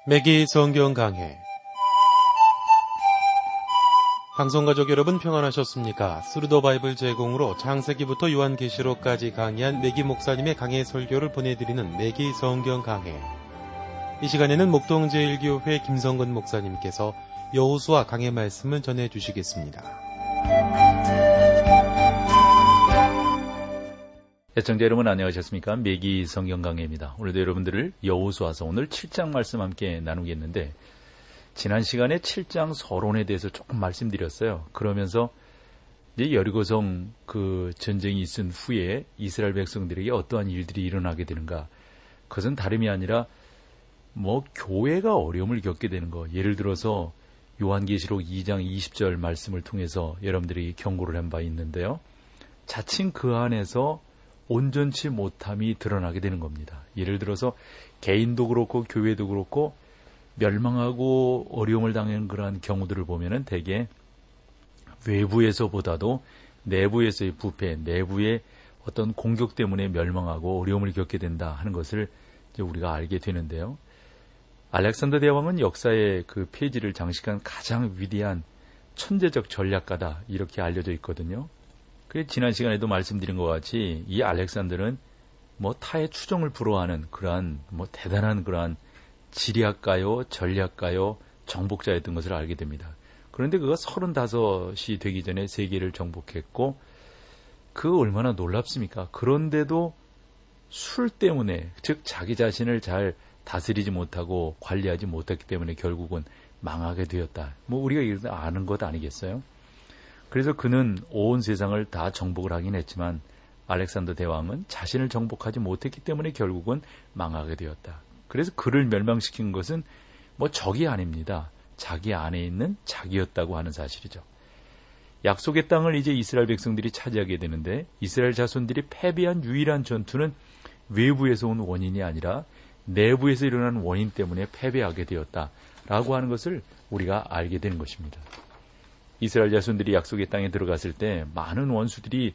매기 성경 강해. 방송가족 여러분 평안하셨습니까? 스루더 바이블 제공으로 창세기부터 요한계시록까지 강의한 매기 목사님의 강해 설교를 보내드리는 매기 성경 강해. 이 시간에는 목동제일교회 김성근 목사님께서 여호수아 강해 말씀을 전해주시겠습니다. 애청자 여러분 안녕하셨습니까? 매기 성경 강해입니다. 오늘도 여러분들을 여호수아서 오늘 7장 말씀 함께 나누겠는데, 지난 시간에 7장 서론에 대해서 조금 말씀드렸어요. 그러면서 이제 여리고성 그 전쟁이 있은 후에 이스라엘 백성들에게 어떠한 일들이 일어나게 되는가, 그것은 다름이 아니라 교회가 어려움을 겪게 되는 거. 예를 들어서 요한계시록 2장 20절 말씀을 통해서 여러분들이 경고를 한 바 있는데요, 자칭 그 안에서 온전치 못함이 드러나게 되는 겁니다. 예를 들어서 개인도 그렇고 교회도 그렇고 멸망하고 어려움을 당하는 그러한 경우들을 보면은 대개 외부에서보다도 내부에서의 부패, 내부의 어떤 공격 때문에 멸망하고 어려움을 겪게 된다 하는 것을 이제 우리가 알게 되는데요. 알렉산더 대왕은 역사의 그 페이지를 장식한 가장 위대한 천재적 전략가다, 이렇게 알려져 있거든요. 그래서 지난 시간에도 말씀드린 것 같이 이 알렉산더는 타의 추종을 불허하는 그러한 대단한 그러한 지략가요, 전략가요, 정복자였던 것을 알게 됩니다. 그런데 그가 35이 되기 전에 세계를 정복했고, 그 얼마나 놀랍습니까? 그런데도 술 때문에, 즉 자기 자신을 잘 다스리지 못하고 관리하지 못했기 때문에 결국은 망하게 되었다. 우리가 아는 것 아니겠어요? 그래서 그는 온 세상을 다 정복을 하긴 했지만 알렉산더 대왕은 자신을 정복하지 못했기 때문에 결국은 망하게 되었다. 그래서 그를 멸망시킨 것은 적이 아닙니다. 자기 안에 있는 자기였다고 하는 사실이죠. 약속의 땅을 이제 이스라엘 백성들이 차지하게 되는데, 이스라엘 자손들이 패배한 유일한 전투는 외부에서 온 원인이 아니라 내부에서 일어난 원인 때문에 패배하게 되었다라고 하는 것을 우리가 알게 되는 것입니다. 이스라엘 자손들이 약속의 땅에 들어갔을 때 많은 원수들이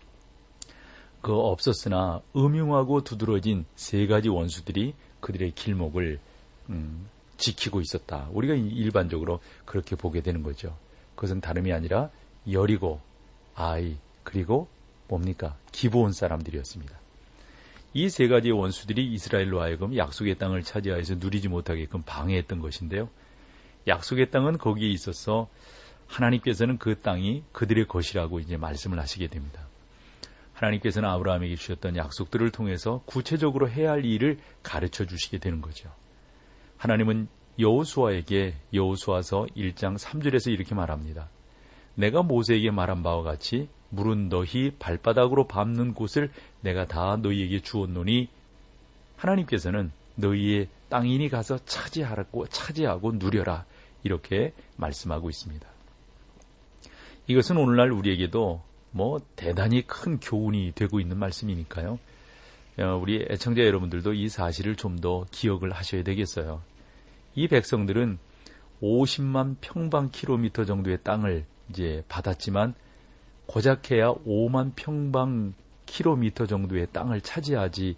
없었으나 음흉하고 두드러진 3가지 원수들이 그들의 길목을 지키고 있었다. 우리가 일반적으로 그렇게 보게 되는 거죠. 그것은 다름이 아니라 여리고, 아이, 그리고 기브온 사람들이었습니다. 이 3가지의 원수들이 이스라엘로 하여금 약속의 땅을 차지하여서 누리지 못하게끔 방해했던 것인데요. 약속의 땅은 거기에 있어서 하나님께서는 그 땅이 그들의 것이라고 이제 말씀을 하시게 됩니다. 하나님께서는 아브라함에게 주셨던 약속들을 통해서 구체적으로 해야 할 일을 가르쳐 주시게 되는 거죠. 하나님은 여호수아에게 여호수아서 1장 3절에서 이렇게 말합니다. 내가 모세에게 말한 바와 같이 물은 너희 발바닥으로 밟는 곳을 내가 다 너희에게 주었노니, 하나님께서는 너희의 땅이니 가서 차지하고 누려라, 이렇게 말씀하고 있습니다. 이것은 오늘날 우리에게도 대단히 큰 교훈이 되고 있는 말씀이니까요. 우리 애청자 여러분들도 이 사실을 좀 더 기억을 하셔야 되겠어요. 이 백성들은 50만 평방킬로미터 정도의 땅을 이제 받았지만 고작해야 5만 평방킬로미터 정도의 땅을 차지하지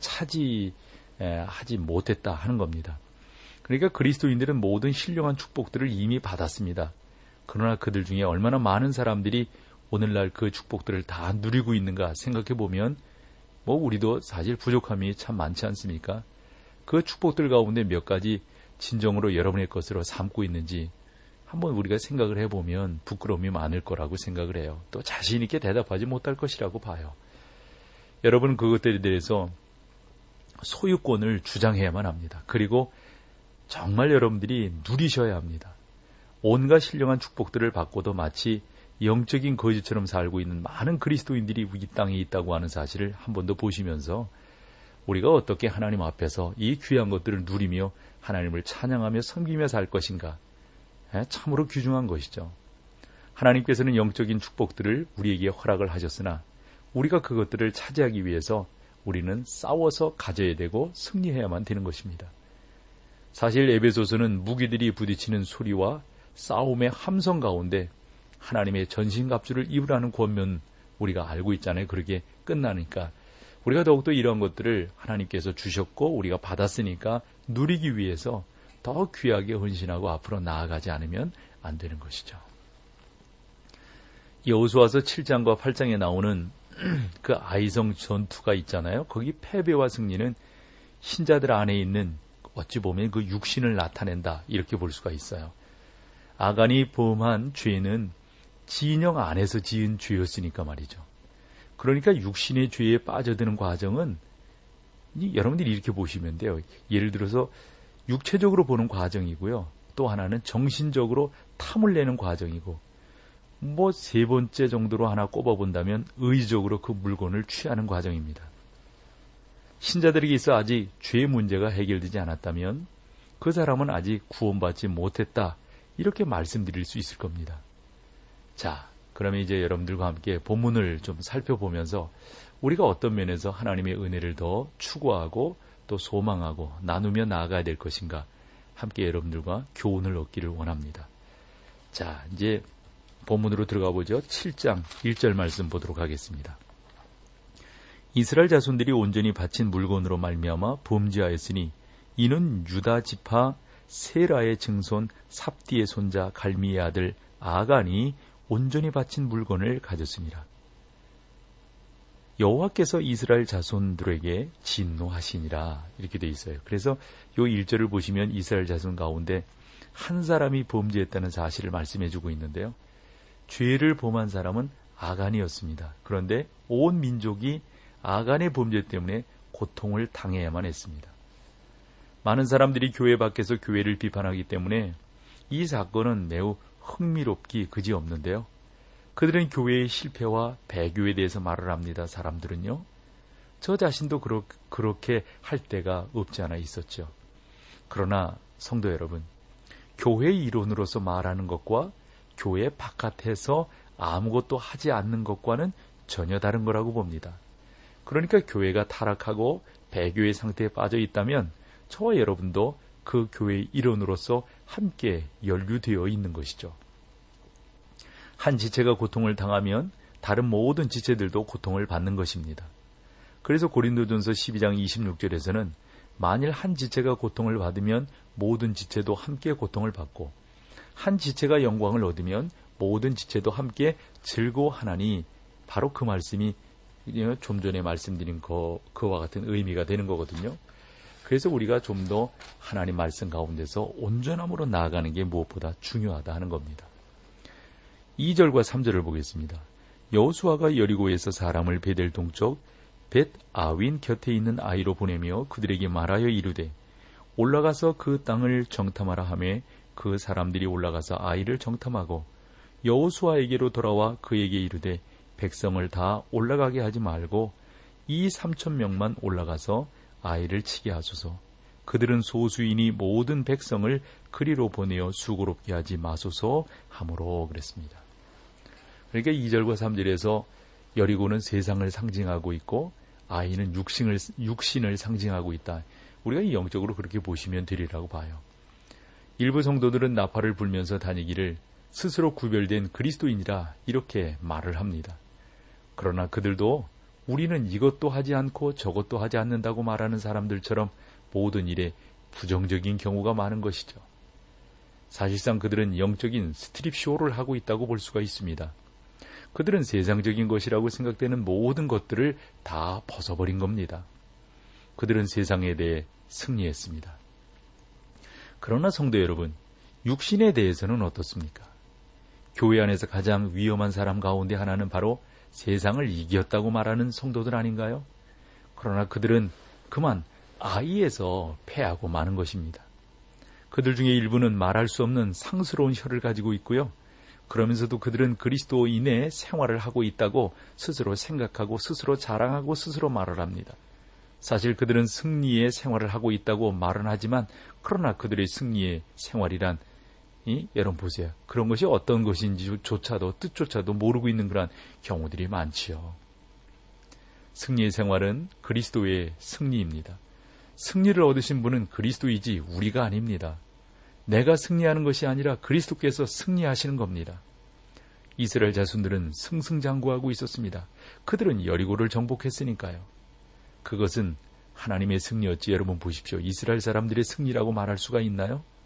못했다 하는 겁니다. 그러니까 그리스도인들은 모든 신령한 축복들을 이미 받았습니다. 그러나 그들 중에 얼마나 많은 사람들이 오늘날 그 축복들을 다 누리고 있는가 생각해 보면 우리도 사실 부족함이 참 많지 않습니까? 그 축복들 가운데 몇 가지 진정으로 여러분의 것으로 삼고 있는지 한번 우리가 생각을 해보면 부끄러움이 많을 거라고 생각을 해요. 또 자신 있게 대답하지 못할 것이라고 봐요. 여러분은 그것들에 대해서 소유권을 주장해야만 합니다. 그리고 정말 여러분들이 누리셔야 합니다. 온갖 신령한 축복들을 받고도 마치 영적인 거지처럼 살고 있는 많은 그리스도인들이 이 땅에 있다고 하는 사실을 한 번 더 보시면서 우리가 어떻게 하나님 앞에서 이 귀한 것들을 누리며 하나님을 찬양하며 섬기며 살 것인가, 참으로 귀중한 것이죠. 하나님께서는 영적인 축복들을 우리에게 허락을 하셨으나 우리가 그것들을 차지하기 위해서 우리는 싸워서 가져야 되고 승리해야만 되는 것입니다. 사실 에베소서는 무기들이 부딪히는 소리와 싸움의 함성 가운데 하나님의 전신갑주를 입으라는 권면 우리가 알고 있잖아요. 그렇게 끝나니까 우리가 더욱더 이런 것들을 하나님께서 주셨고 우리가 받았으니까 누리기 위해서 더 귀하게 헌신하고 앞으로 나아가지 않으면 안 되는 것이죠. 여호수아서 7장과 8장에 나오는 그 아이성 전투가 있잖아요. 거기 패배와 승리는 신자들 안에 있는 어찌 보면 그 육신을 나타낸다 이렇게 볼 수가 있어요. 아간이 범한 죄는 진영 안에서 지은 죄였으니까 말이죠. 그러니까 육신의 죄에 빠져드는 과정은 여러분들이 이렇게 보시면 돼요. 예를 들어서 육체적으로 보는 과정이고요. 또 하나는 정신적으로 탐을 내는 과정이고, 세 번째 정도로 하나 꼽아본다면 의지적으로 그 물건을 취하는 과정입니다. 신자들에게 있어 아직 죄의 문제가 해결되지 않았다면 그 사람은 아직 구원받지 못했다, 이렇게 말씀드릴 수 있을 겁니다. 자, 그러면 이제 여러분들과 함께 본문을 좀 살펴보면서 우리가 어떤 면에서 하나님의 은혜를 더 추구하고 또 소망하고 나누며 나아가야 될 것인가, 함께 여러분들과 교훈을 얻기를 원합니다. 자, 이제 본문으로 들어가 보죠. 7장 1절 말씀 보도록 하겠습니다. 이스라엘 자손들이 온전히 바친 물건으로 말미암아 범죄하였으니 이는 유다 지파 세라의 증손 삽디의 손자 갈미의 아들 아간이 온전히 바친 물건을 가졌습니다. 여호와께서 이스라엘 자손들에게 진노하시니라, 이렇게 돼 있어요. 그래서 요 1절을 보시면 이스라엘 자손 가운데 한 사람이 범죄했다는 사실을 말씀해주고 있는데요. 죄를 범한 사람은 아간이었습니다. 그런데 온 민족이 아간의 범죄 때문에 고통을 당해야만 했습니다. 많은 사람들이 교회 밖에서 교회를 비판하기 때문에 이 사건은 매우 흥미롭기 그지없는데요. 그들은 교회의 실패와 배교에 대해서 말을 합니다. 사람들은요. 저 자신도 그렇게 할 때가 없지 않아 있었죠. 그러나 성도 여러분, 교회 이론으로서 말하는 것과 교회 바깥에서 아무것도 하지 않는 것과는 전혀 다른 거라고 봅니다. 그러니까 교회가 타락하고 배교의 상태에 빠져 있다면 저와 여러분도 그 교회의 일원으로서 함께 연루되어 있는 것이죠. 한 지체가 고통을 당하면 다른 모든 지체들도 고통을 받는 것입니다. 그래서 고린도전서 12장 26절에서는 만일 한 지체가 고통을 받으면 모든 지체도 함께 고통을 받고 한 지체가 영광을 얻으면 모든 지체도 함께 즐거워하나니, 바로 그 말씀이 좀 전에 말씀드린 그와 같은 의미가 되는 거거든요. 그래서 우리가 좀 더 하나님 말씀 가운데서 온전함으로 나아가는 게 무엇보다 중요하다 하는 겁니다. 2절과 3절을 보겠습니다. 여호수아가 여리고에서 사람을 베델 동쪽 벳 아윈 곁에 있는 아이로 보내며 그들에게 말하여 이르되 올라가서 그 땅을 정탐하라 하매 그 사람들이 올라가서 아이를 정탐하고 여호수아에게로 돌아와 그에게 이르되 백성을 다 올라가게 하지 말고 이 3,000명만 올라가서 아이를 치게 하소서. 그들은 소수이니 모든 백성을 그리로 보내어 수고롭게 하지 마소서 하므로, 그랬습니다. 그러니까 2절과 3절에서 여리고는 세상을 상징하고 있고 아이는 육신을 상징하고 있다. 우리가 영적으로 그렇게 보시면 되리라고 봐요. 일부 성도들은 나팔을 불면서 다니기를 스스로 구별된 그리스도인이라 이렇게 말을 합니다. 그러나 그들도 우리는 이것도 하지 않고 저것도 하지 않는다고 말하는 사람들처럼 모든 일에 부정적인 경우가 많은 것이죠. 사실상 그들은 영적인 스트립쇼를 하고 있다고 볼 수가 있습니다. 그들은 세상적인 것이라고 생각되는 모든 것들을 다 벗어버린 겁니다. 그들은 세상에 대해 승리했습니다. 그러나 성도 여러분, 육신에 대해서는 어떻습니까? 교회 안에서 가장 위험한 사람 가운데 하나는 바로 세상을 이겼다고 말하는 성도들 아닌가요? 그러나 그들은 그만 아이에서 패하고 마는 것입니다. 그들 중에 일부는 말할 수 없는 상스러운 혀를 가지고 있고요. 그러면서도 그들은 그리스도인의 생활을 하고 있다고 스스로 생각하고 스스로 자랑하고 스스로 말을 합니다. 사실 그들은 승리의 생활을 하고 있다고 말은 하지만 그러나 그들의 승리의 생활이란 여러분 보세요. 그런 것이 어떤 것인지조차도 뜻조차도 모르고 있는 그런 경우들이 많지요. 승리의 생활은 그리스도의 승리입니다. 승리를 얻으신 분은 그리스도이지 우리가 아닙니다. 내가 승리하는 것이 아니라 그리스도께서 승리하시는 겁니다. 이스라엘 자손들은 승승장구하고 있었습니다. 그들은 여리고를 정복했으니까요. 그것은 하나님의 승리였지. 여러분 보십시오. 이스라엘 사람들의 승리라고 말할 수가 있나요?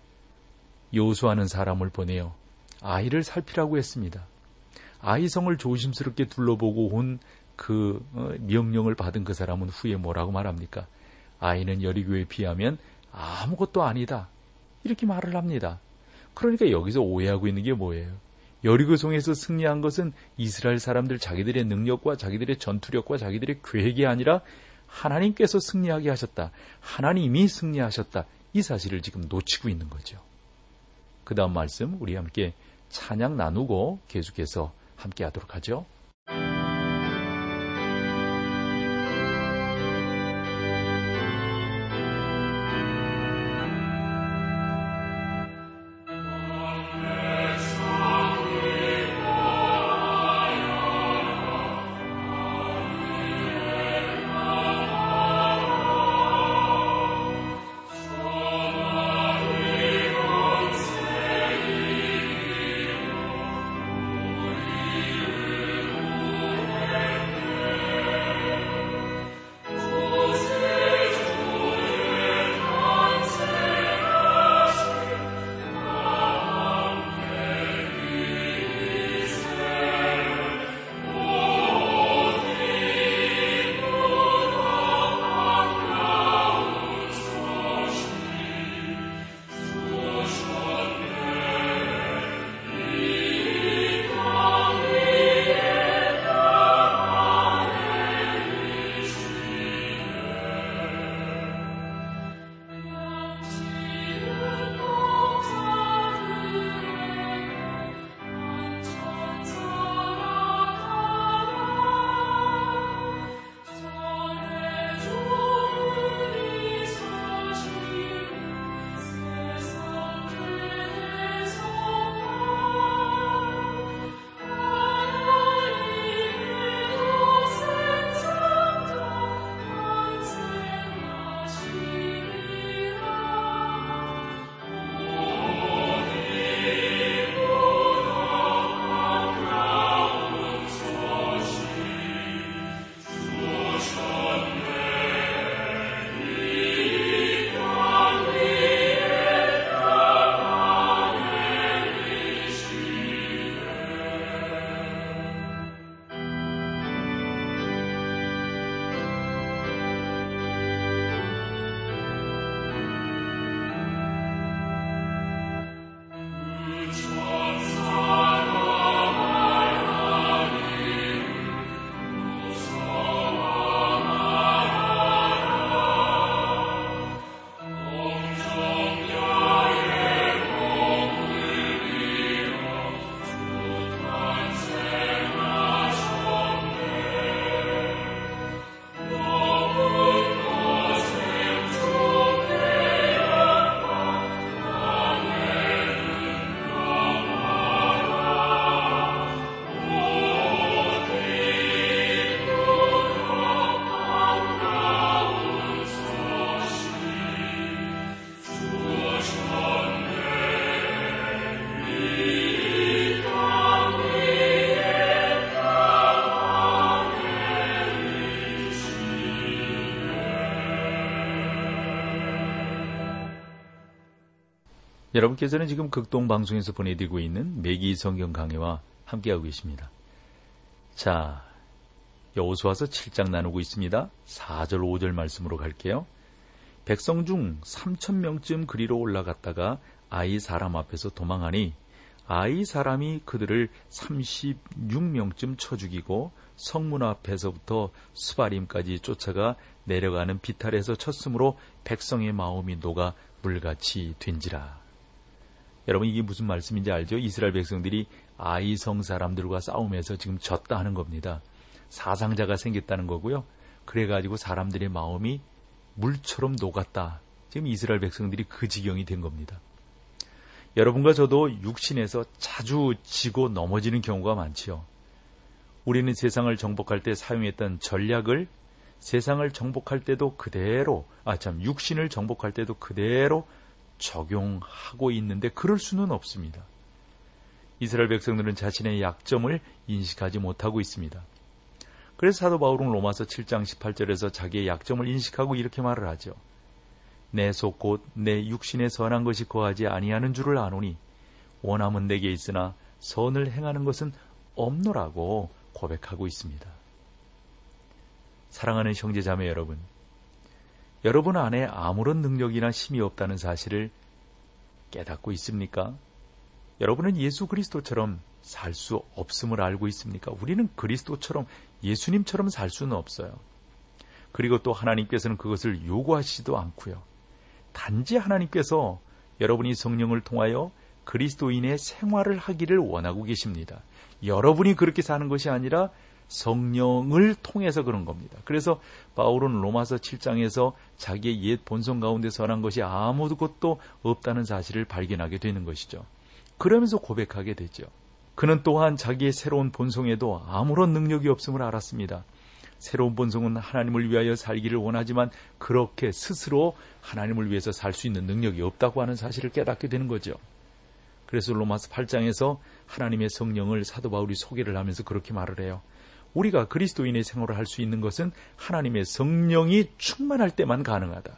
여호수아는 사람을 보내어 아이를 살피라고 했습니다. 아이성을 조심스럽게 둘러보고 온 그 명령을 받은 그 사람은 후에 뭐라고 말합니까? 아이는 여리고에 비하면 아무것도 아니다. 이렇게 말을 합니다. 그러니까 여기서 오해하고 있는 게 뭐예요? 여리고성에서 승리한 것은 이스라엘 사람들 자기들의 능력과 자기들의 전투력과 자기들의 계획이 아니라 하나님께서 승리하게 하셨다. 하나님이 승리하셨다. 이 사실을 지금 놓치고 있는 거죠. 그 다음 말씀 우리 함께 찬양 나누고 계속해서 함께 하도록 하죠. 여러분께서는 지금 극동방송에서 보내드리고 있는 매기 성경 강해와 함께하고 계십니다. 자, 여호수아서 7장 나누고 있습니다. 4절 5절 말씀으로 갈게요. 백성 중 3,000명쯤 그리로 올라갔다가 아이 사람 앞에서 도망하니 아이 사람이 그들을 36명쯤 쳐 죽이고 성문 앞에서부터 스바림까지 쫓아가 내려가는 비탈에서 쳤으므로 백성의 마음이 녹아 물같이 된지라. 여러분 이게 무슨 말씀인지 알죠? 이스라엘 백성들이 아이성 사람들과 싸움에서 지금 졌다 하는 겁니다. 사상자가 생겼다는 거고요. 그래가지고 사람들의 마음이 물처럼 녹았다. 지금 이스라엘 백성들이 그 지경이 된 겁니다. 여러분과 저도 육신에서 자주 지고 넘어지는 경우가 많지요. 우리는 세상을 정복할 때 사용했던 전략을 세상을 정복할 때도 그대로, 육신을 정복할 때도 그대로 적용하고 있는데 그럴 수는 없습니다. 이스라엘 백성들은 자신의 약점을 인식하지 못하고 있습니다. 그래서 사도 바울은 로마서 7장 18절에서 자기의 약점을 인식하고 이렇게 말을 하죠. 내 속 곧 내 육신에 선한 것이 거하지 아니하는 줄을 아노니 원함은 내게 있으나 선을 행하는 것은 없노라고 고백하고 있습니다. 사랑하는 형제자매 여러분, 여러분 안에 아무런 능력이나 힘이 없다는 사실을 깨닫고 있습니까? 여러분은 예수 그리스도처럼 살 수 없음을 알고 있습니까? 우리는 그리스도처럼 예수님처럼 살 수는 없어요. 그리고 또 하나님께서는 그것을 요구하시지도 않고요. 단지 하나님께서 여러분이 성령을 통하여 그리스도인의 생활을 하기를 원하고 계십니다. 여러분이 그렇게 사는 것이 아니라 성령을 통해서 그런 겁니다. 그래서 바울은 로마서 7장에서 자기의 옛 본성 가운데 선한 것이 아무것도 없다는 사실을 발견하게 되는 것이죠. 그러면서 고백하게 되죠. 그는 또한 자기의 새로운 본성에도 아무런 능력이 없음을 알았습니다. 새로운 본성은 하나님을 위하여 살기를 원하지만 그렇게 스스로 하나님을 위해서 살 수 있는 능력이 없다고 하는 사실을 깨닫게 되는 거죠. 그래서 로마서 8장에서 하나님의 성령을 사도 바울이 소개를 하면서 그렇게 말을 해요. 우리가 그리스도인의 생활을 할 수 있는 것은 하나님의 성령이 충만할 때만 가능하다.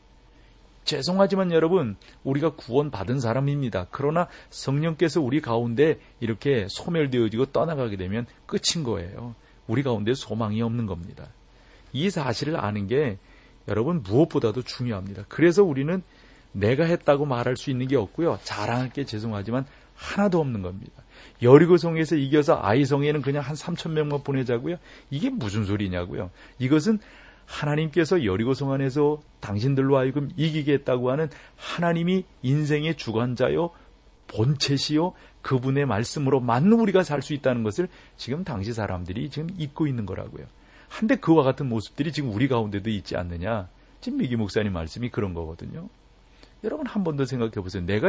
죄송하지만 여러분, 우리가 구원받은 사람입니다. 그러나 성령께서 우리 가운데 이렇게 소멸되어지고 떠나가게 되면 끝인 거예요. 우리 가운데 소망이 없는 겁니다. 이 사실을 아는 게 여러분 무엇보다도 중요합니다. 그래서 우리는 내가 했다고 말할 수 있는 게 없고요. 자랑할 게 죄송하지만 하나도 없는 겁니다. 여리고성에서 이겨서 아이성에는 그냥 한 3,000명만 보내자고요. 이게 무슨 소리냐고요. 이것은 하나님께서 여리고성 안에서 당신들로 하여금 이기게 했다고 하는 하나님이 인생의 주관자요, 본체시요, 그분의 말씀으로 맞는 우리가 살 수 있다는 것을 지금 당시 사람들이 지금 잊고 있는 거라고요. 한데 그와 같은 모습들이 지금 우리 가운데도 있지 않느냐. 지금 미기 목사님 말씀이 그런 거거든요. 여러분 한 번 더 생각해 보세요. 내가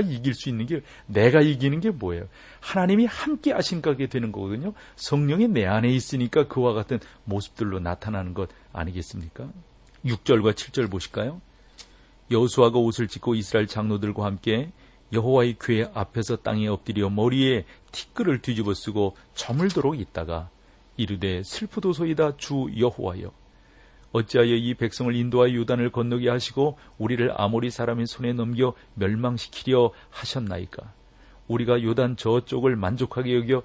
이기는 게 뭐예요? 하나님이 함께 하신가게 되는 거거든요. 성령이 내 안에 있으니까 그와 같은 모습들로 나타나는 것 아니겠습니까? 6절과 7절 보실까요? 여호수아가 옷을 찢고 이스라엘 장로들과 함께 여호와의 궤 앞에서 땅에 엎드려 머리에 티끌을 뒤집어 쓰고 저물도록 있다가 이르되 슬프도소이다 주 여호와여, 어찌하여 이 백성을 인도하여 요단을 건너게 하시고 우리를 아모리 사람의 손에 넘겨 멸망시키려 하셨나이까? 우리가 요단 저쪽을 만족하게 여겨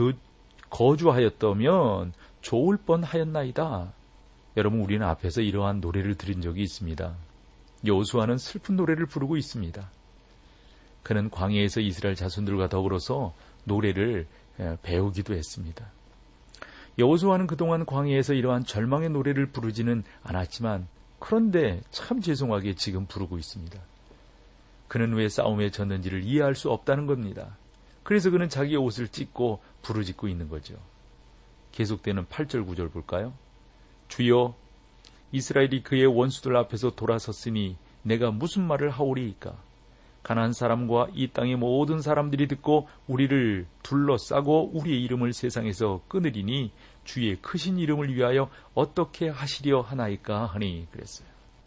거주하였다면 좋을 뻔하였나이다. 여러분, 우리는 앞에서 이러한 노래를 들은 적이 있습니다. 여호수아는 슬픈 노래를 부르고 있습니다. 그는 광야에서 이스라엘 자손들과 더불어서 노래를 배우기도 했습니다. 여호수아는 그동안 광야에서 이러한 절망의 노래를 부르지는 않았지만 그런데 참 죄송하게 지금 부르고 있습니다. 그는 왜 싸움에 졌는지를 이해할 수 없다는 겁니다. 그래서 그는 자기의 옷을 찢고 부르짖고 있는 거죠. 계속되는 8절 9절 볼까요? 주여, 이스라엘이 그의 원수들 앞에서 돌아섰으니 내가 무슨 말을 하오리이까? 가나안 사람과 이 땅의 모든 사람들이 듣고 우리를 둘러싸고 우리의 이름을 세상에서 끊으리니 주의 크신 이름을 위하여 어떻게 하시려 하나이까 하니 그랬어요.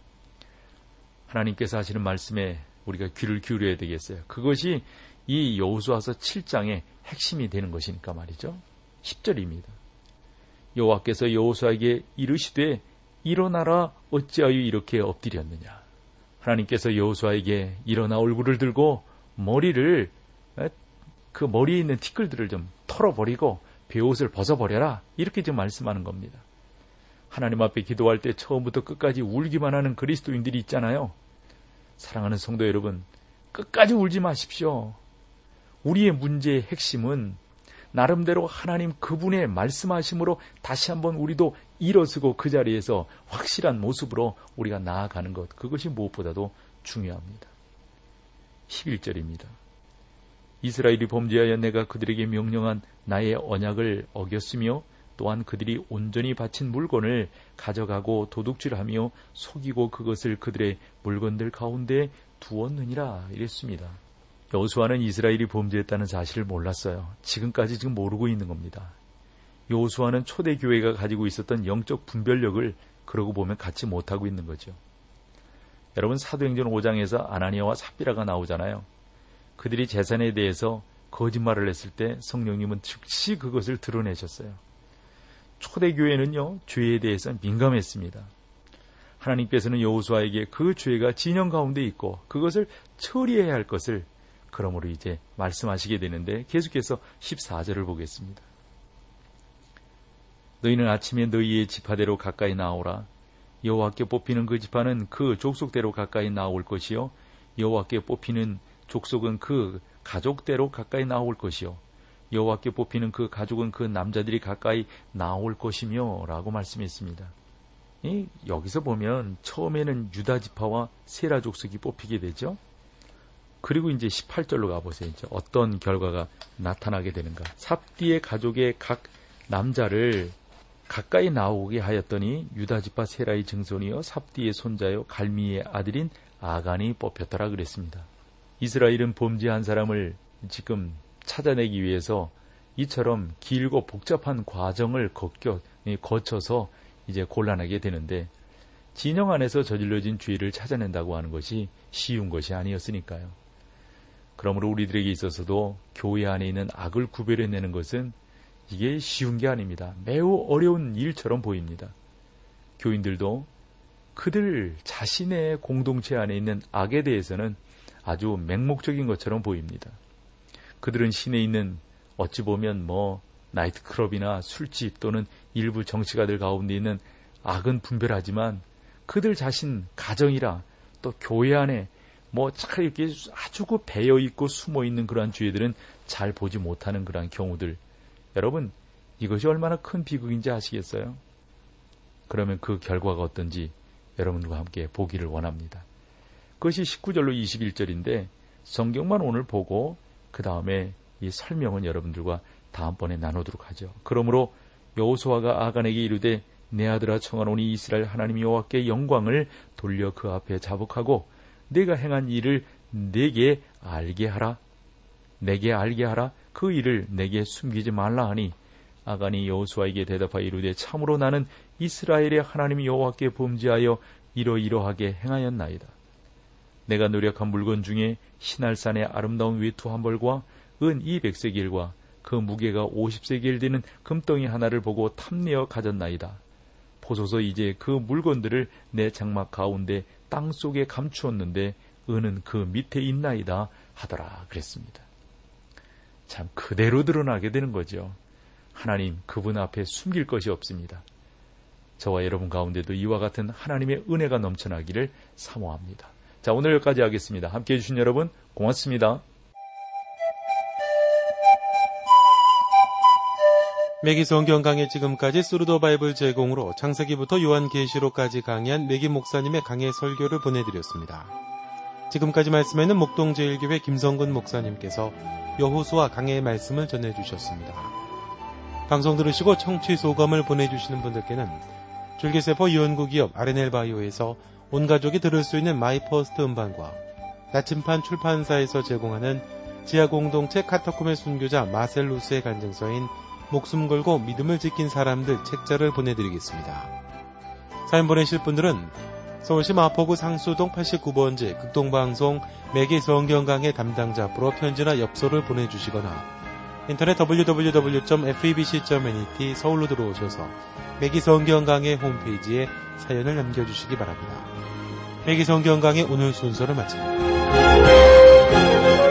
하나님께서 하시는 말씀에 우리가 귀를 기울여야 되겠어요. 그것이 이 여호수아서 7장의 핵심이 되는 것이니까 말이죠. 10절입니다. 여호와께서 여호수아에게 이르시되 일어나라, 어찌하여 이렇게 엎드렸느냐. 하나님께서 여호수아에게 일어나 얼굴을 들고 머리를, 그 머리에 있는 티끌들을 좀 털어버리고 베옷을 벗어버려라, 이렇게 지금 말씀하는 겁니다. 하나님 앞에 기도할 때 처음부터 끝까지 울기만 하는 그리스도인들이 있잖아요. 사랑하는 성도 여러분, 끝까지 울지 마십시오. 우리의 문제의 핵심은 나름대로 하나님 그분의 말씀하심으로 다시 한번 우리도 일어서고 그 자리에서 확실한 모습으로 우리가 나아가는 것, 그것이 무엇보다도 중요합니다. 11절입니다. 이스라엘이 범죄하여 내가 그들에게 명령한 나의 언약을 어겼으며 또한 그들이 온전히 바친 물건을 가져가고 도둑질하며 속이고 그것을 그들의 물건들 가운데 두었느니라 이랬습니다. 여호수아는 이스라엘이 범죄했다는 사실을 몰랐어요. 지금까지 지금 모르고 있는 겁니다. 여호수아는 초대교회가 가지고 있었던 영적 분별력을 그러고 보면 갖지 못하고 있는 거죠. 여러분, 사도행전 5장에서 아나니아와 삽비라가 나오잖아요. 그들이 재산에 대해서 거짓말을 했을 때 성령님은 즉시 그것을 드러내셨어요. 초대교회는요, 죄에 대해서 민감했습니다. 하나님께서는 여호수아에게 그 죄가 진영 가운데 있고 그것을 처리해야 할 것을 그러므로 이제 말씀하시게 되는데 계속해서 14절을 보겠습니다. 너희는 아침에 너희의 지파대로 가까이 나오라. 여호와께 뽑히는 그 지파는 그 족속대로 가까이 나올 것이요 여호와께 뽑히는 족속은 그 가족대로 가까이 나올 것이요 여호와께 뽑히는 그 가족은 그 남자들이 가까이 나올 것이며 라고 말씀했습니다. 여기서 보면 처음에는 유다 지파와 세라 족속이 뽑히게 되죠. 그리고 이제 18절로 가보세요. 이제 어떤 결과가 나타나게 되는가. 삽디의 가족의 각 남자를 가까이 나오게 하였더니 유다 지파 세라의 증손이요 삽디의 손자요 갈미의 아들인 아간이 뽑혔더라 그랬습니다. 이스라엘은 범죄한 사람을 지금 찾아내기 위해서 이처럼 길고 복잡한 과정을 거쳐서 이제 곤란하게 되는데 진영 안에서 저질러진 죄를 찾아낸다고 하는 것이 쉬운 것이 아니었으니까요. 그러므로 우리들에게 있어서도 교회 안에 있는 악을 구별해내는 것은 이게 쉬운 게 아닙니다. 매우 어려운 일처럼 보입니다. 교인들도 그들 자신의 공동체 안에 있는 악에 대해서는 아주 맹목적인 것처럼 보입니다. 그들은 시내에 있는 어찌 보면 나이트클럽이나 술집 또는 일부 정치가들 가운데 있는 악은 분별하지만 그들 자신 가정이라 또 교회 안에 잘 이렇게 아주 배어있고 숨어있는 그러한 죄들은 잘 보지 못하는 그러한 경우들. 여러분 이것이 얼마나 큰 비극인지 아시겠어요? 그러면 그 결과가 어떤지 여러분과 함께 보기를 원합니다. 그것이 19절로 21절인데 성경만 오늘 보고 그 다음에 이 설명은 여러분들과 다음번에 나누도록 하죠. 그러므로 여호수아가 아간에게 이르되 내 아들아 청하노니 이스라엘 하나님 여호와께 영광을 돌려 그 앞에 자복하고 내가 행한 일을 내게 알게 하라. 그 일을 내게 숨기지 말라 하니 아간이 여호수아에게 대답하여 이르되 참으로 나는 이스라엘의 하나님 여호와께 범죄하여 이러이러하게 행하였나이다. 내가 노력한 물건 중에 시날산의 아름다운 외투 한 벌과 은 200세겔과 그 무게가 50세겔 되는 금덩이 하나를 보고 탐내어 가졌나이다. 보소서 이제 그 물건들을 내 장막 가운데 땅속에 감추었는데 은은 그 밑에 있나이다 하더라 그랬습니다. 참 그대로 드러나게 되는 거죠. 하나님 그분 앞에 숨길 것이 없습니다. 저와 여러분 가운데도 이와 같은 하나님의 은혜가 넘쳐나기를 사모합니다. 자, 오늘 여기까지 하겠습니다. 함께해 주신 여러분 고맙습니다. 매기 성경 강해 지금까지 스루더 바이블 제공으로 창세기부터 요한계시록까지 강의한 매기 목사님의 강해 설교를 보내드렸습니다. 지금까지 말씀에는 목동제일교회 김성근 목사님께서 여호수아 강해의 말씀을 전해주셨습니다. 방송 들으시고 청취 소감을 보내주시는 분들께는 줄기세포 유언구기업 RNL바이오에서 온가족이 들을 수 있는 마이퍼스트 음반과 나침판 출판사에서 제공하는 지하공동체 카타콤의 순교자 마셀루스의 간증서인 목숨 걸고 믿음을 지킨 사람들 책자를 보내드리겠습니다. 사연 보내실 분들은 서울시 마포구 상수동 89번지 극동방송 매기 성경강의 담당자 앞으로 편지나 엽서를 보내주시거나 인터넷 www.febc.net 서울로 들어오셔서 매기 성경강의 홈페이지에 사연을 남겨주시기 바랍니다. 매기 성경강의 오늘 순서를 마칩니다.